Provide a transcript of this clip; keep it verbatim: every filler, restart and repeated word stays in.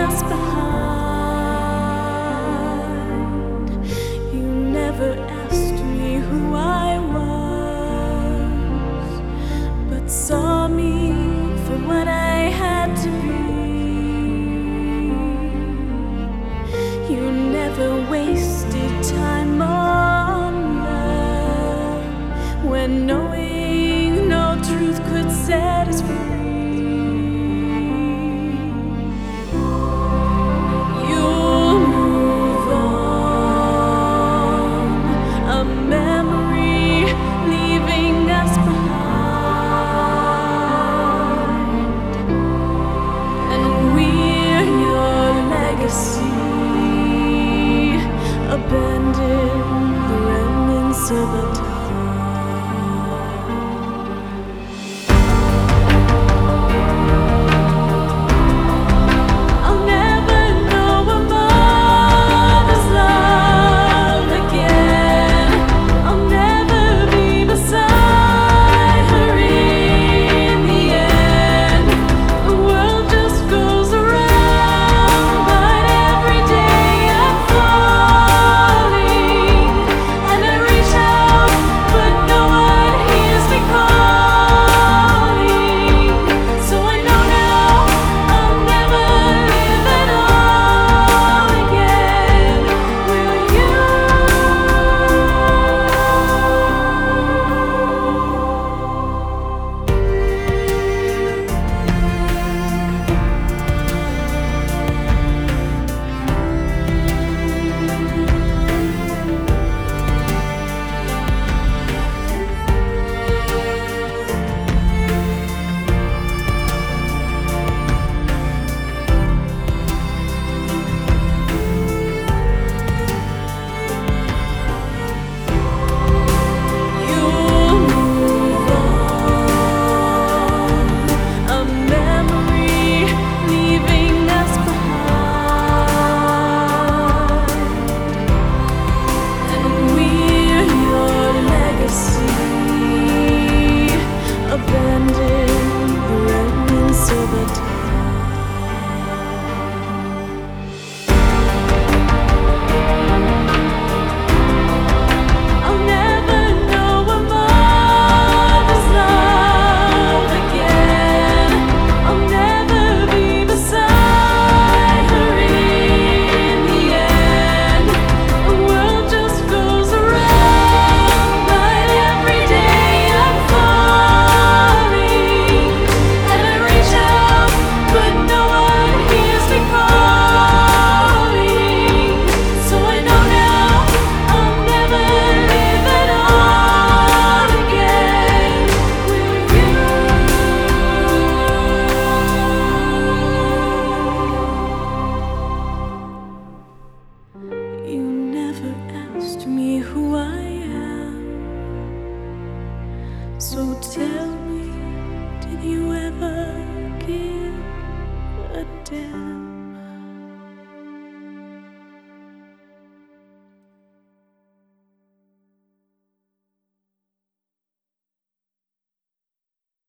us behind. You never asked me who I was, but saw me for what I had to be. You never wasted time on love when knowing no truth could set us free. Abandon the remnants of a I'll never know a mother's love again. I'll never be beside her in the end. The world just goes around, but every day I fall. And I reach out, but no one hears me calling. So I know now I'll never live at all again. Will you? Abandon the remnants of a I'll never know a mother's love again. I'll never be beside her in the end. The world just goes around, but every day I'm falling. And I reach out, but no one hears me calling. So I know now I'll never live at all again. Will you? You never asked me who I am. So tell me, did you ever give a damn?